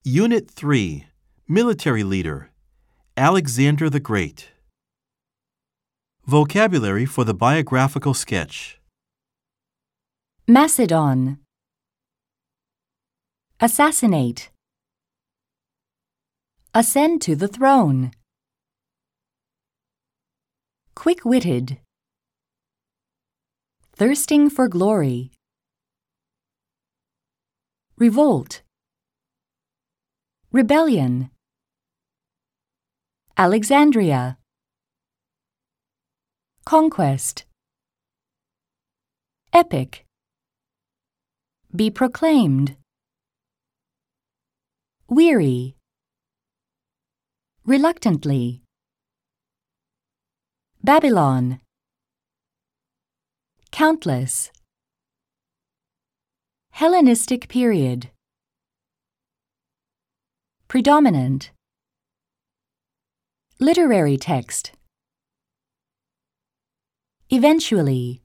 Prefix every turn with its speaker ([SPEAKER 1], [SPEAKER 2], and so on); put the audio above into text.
[SPEAKER 1] Unit 3, Military Leader, Alexander the Great. Vocabulary for the biographical sketch.
[SPEAKER 2] Macedon. Assassinate. Ascend to the throne. Quick-witted. Thirsting for glory. Revolt. Rebellion. Alexandria. Conquest. Epic. Be proclaimed. Weary. Reluctantly. Babylon. Countless. Hellenistic period. Predominant. Literary text. Eventually.